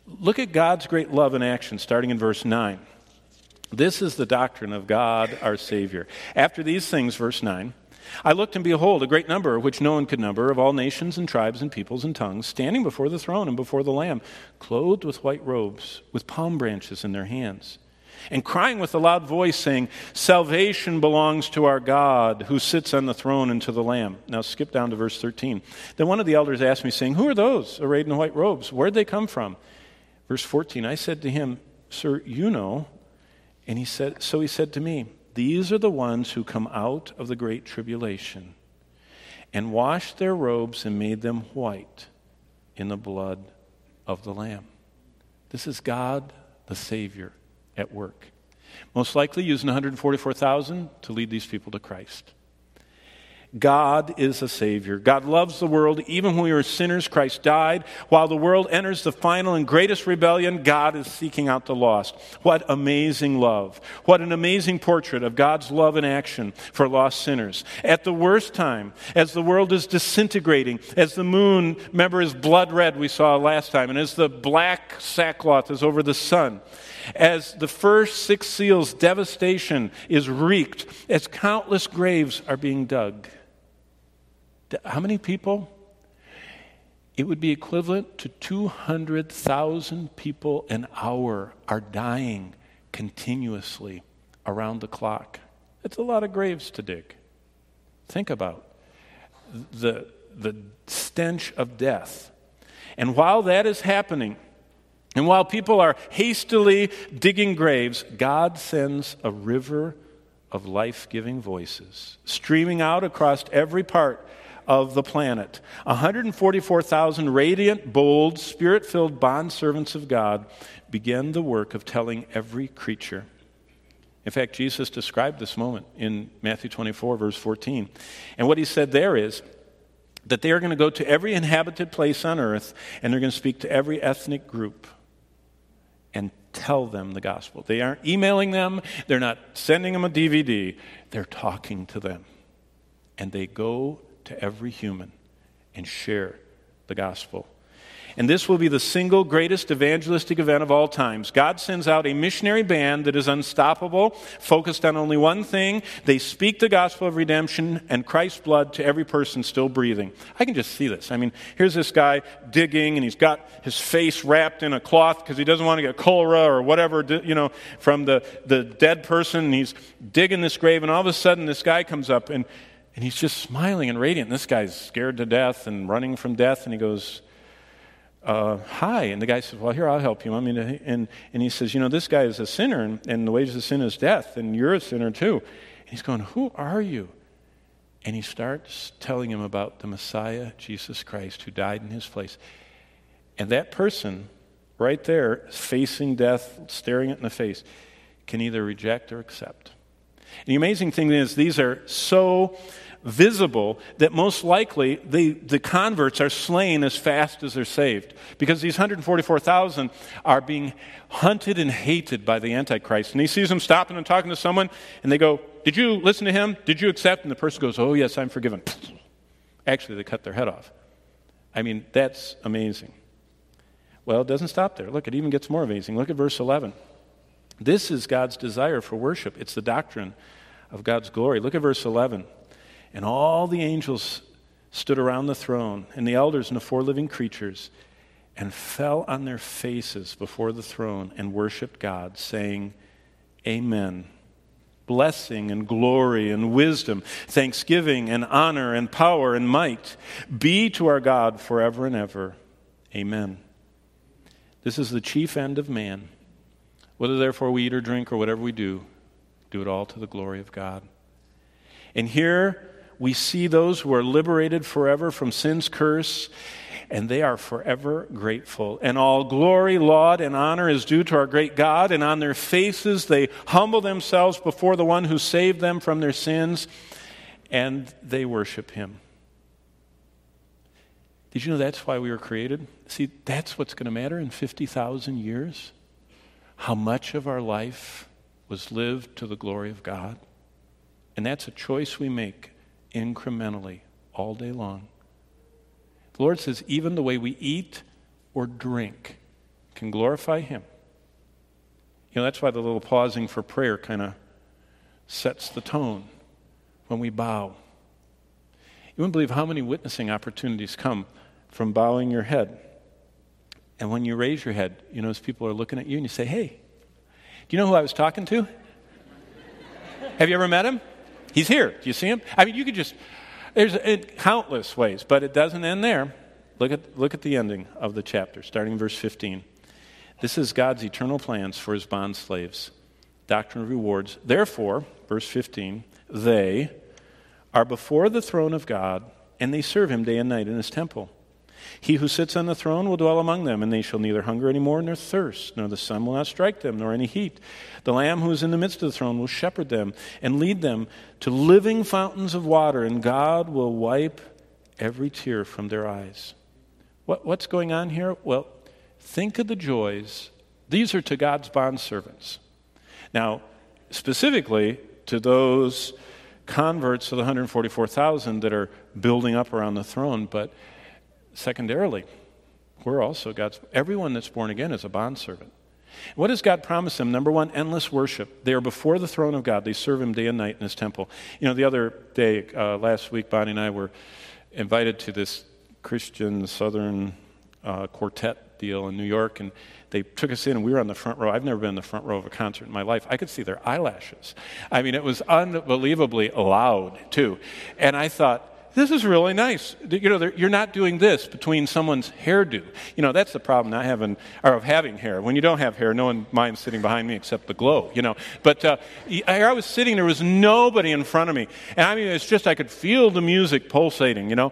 Look at God's great love in action, starting in verse 9. This is the doctrine of God, our Savior. After these things, verse 9, I looked and behold, a great number, which no one could number, of all nations and tribes and peoples and tongues, standing before the throne and before the Lamb, clothed with white robes, with palm branches in their hands, and crying with a loud voice, saying, Salvation belongs to our God, who sits on the throne, and to the Lamb. Now skip down to verse 13. Then one of the elders asked me, saying, Who are those arrayed in white robes? Where'd they come from? Verse 14, I said to him, Sir, you know. And he said to me, These are the ones who come out of the great tribulation, and washed their robes and made them white in the blood of the Lamb. This is God, the Savior, at work. Most likely using 144,000 to lead these people to Christ. God is a Savior. God loves the world. Even when we were sinners, Christ died. While the world enters the final and greatest rebellion, God is seeking out the lost. What amazing love. What an amazing portrait of God's love in action for lost sinners. At the worst time, as the world is disintegrating, as the moon, remember, is blood red we saw last time, and as the black sackcloth is over the sun, as the first 6 seals' devastation is wreaked, as countless graves are being dug. How many people? It would be equivalent to 200,000 people an hour are dying continuously around the clock. It's a lot of graves to dig. Think about the stench of death. And while that is happening, and while people are hastily digging graves, God sends a river of life-giving voices streaming out across every part of the planet. 144,000 radiant, bold, spirit-filled bondservants of God begin the work of telling every creature. In fact, Jesus described this moment in Matthew 24, verse 14. And what he said there is that they are going to go to every inhabited place on earth, and they're going to speak to every ethnic group and tell them the gospel. They aren't emailing them. They're not sending them a DVD. They're talking to them. And they go to every human and share the gospel. And this will be the single greatest evangelistic event of all times. God sends out a missionary band that is unstoppable, focused on only one thing. They speak the gospel of redemption and Christ's blood to every person still breathing. I can just see this. I mean, here's this guy digging, and he's got his face wrapped in a cloth because he doesn't want to get cholera or whatever, from the dead person. And he's digging this grave, and all of a sudden this guy comes up, and he's just smiling and radiant. And this guy's scared to death and running from death, and he goes, hi. And the guy says, well, here, I'll help you. And he says, this guy is a sinner, and the wages of sin is death, and you're a sinner too. And he's going, who are you? And he starts telling him about the Messiah, Jesus Christ, who died in his place. And that person right there, facing death, staring it in the face, can either reject or accept. And the amazing thing is, these are so visible that most likely the converts are slain as fast as they're saved, because these 144,000 are being hunted and hated by the Antichrist. And he sees them stopping and talking to someone, and they go, did you listen to him? Did you accept? And the person goes, oh yes, I'm forgiven. Actually, they cut their head off. I mean, that's amazing. Well, it doesn't stop there. Look, it even gets more amazing. Look at verse 11. This is God's desire for worship. It's the doctrine of God's glory. Look at verse 11. And all the angels stood around the throne, and the elders and the 4 living creatures, and fell on their faces before the throne and worshiped God, saying, Amen. Blessing and glory and wisdom, thanksgiving and honor and power and might be to our God forever and ever. Amen. This is the chief end of man. Whether therefore we eat or drink or whatever we do it all to the glory of God. And here we see those who are liberated forever from sin's curse, and they are forever grateful. And all glory, laud, and honor is due to our great God, and on their faces they humble themselves before the one who saved them from their sins, and they worship him. Did you know that's why we were created? See, that's what's going to matter in 50,000 years. How much of our life was lived to the glory of God. And that's a choice we make incrementally all day long. The Lord says even the way we eat or drink can glorify him. You know, that's why the little pausing for prayer kind of sets the tone when we bow. You wouldn't believe how many witnessing opportunities come from bowing your head. And when you raise your head, you notice people are looking at you and you say, hey, do you know who I was talking to? Have you ever met him? He's here. Do you see him? I mean, you could just, there's countless ways, but it doesn't end there. Look at the ending of the chapter, starting in verse 15. This is God's eternal plans for his bond slaves. Doctrine of rewards. Therefore, verse 15, they are before the throne of God, and they serve him day and night in his temple. He who sits on the throne will dwell among them, and they shall neither hunger any more nor thirst, nor the sun will not strike them, nor any heat. The Lamb who is in the midst of the throne will shepherd them and lead them to living fountains of water, and God will wipe every tear from their eyes. What's going on here? Well, think of the joys. These are to God's bondservants. Now, specifically to those converts of the 144,000 that are building up around the throne, but secondarily, we're also everyone that's born again is a bondservant. What does God promise them? Number one, endless worship. They are before the throne of God. They serve him day and night in his temple. You know, the other day, last week, Bonnie and I were invited to this Christian Southern quartet deal in New York, and they took us in, and we were on the front row. I've never been in the front row of a concert in my life. I could see their eyelashes. I mean, it was unbelievably loud, too. And I thought, this is really nice. You know, you're not doing this between someone's hairdo. You know, that's the problem of having hair. When you don't have hair, no one minds sitting behind me except the glow, you know. But I was sitting, there was nobody in front of me. And I mean, it's just, I could feel the music pulsating, you know.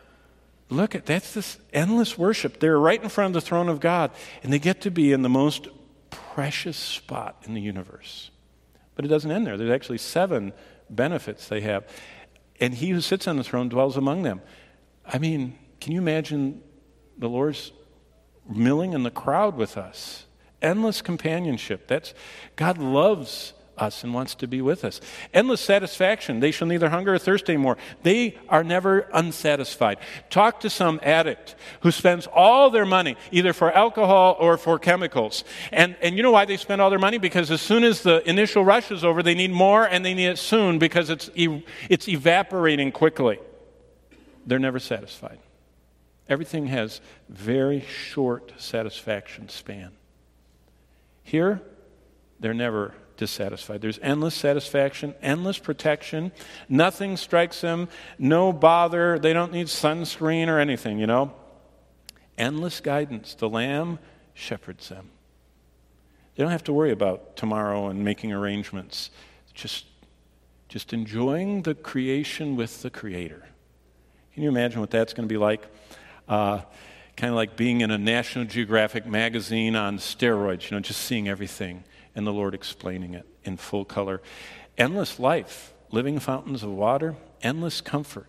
That's this endless worship. They're right in front of the throne of God, and they get to be in the most precious spot in the universe. But it doesn't end there. There's actually 7 benefits they have. And he who sits on the throne dwells among them. I mean, can you imagine the Lord's milling in the crowd with us? Endless companionship. God loves us and wants to be with us. Endless satisfaction. They shall neither hunger or thirst anymore. They are never unsatisfied. Talk to some addict who spends all their money either for alcohol or for chemicals. And you know why they spend all their money? Because as soon as the initial rush is over, they need more, and they need it soon because it's evaporating quickly. They're never satisfied. Everything has very short satisfaction span. Here, they're never dissatisfied. There's endless satisfaction, endless protection. Nothing strikes them, no bother. They don't need sunscreen or anything, you know. Endless guidance. The Lamb shepherds them. They don't have to worry about tomorrow and making arrangements. Just enjoying the creation with the Creator. Can you imagine what that's going to be like? Kind of like being in a National Geographic magazine on steroids, you know, just seeing everything and the Lord explaining it in full color. Endless life, living fountains of water, endless comfort,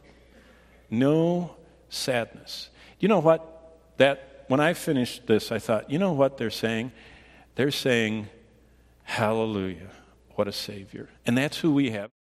no sadness. You know what? When I finished this, I thought, you know what they're saying? They're saying, hallelujah, what a Savior. And that's who we have.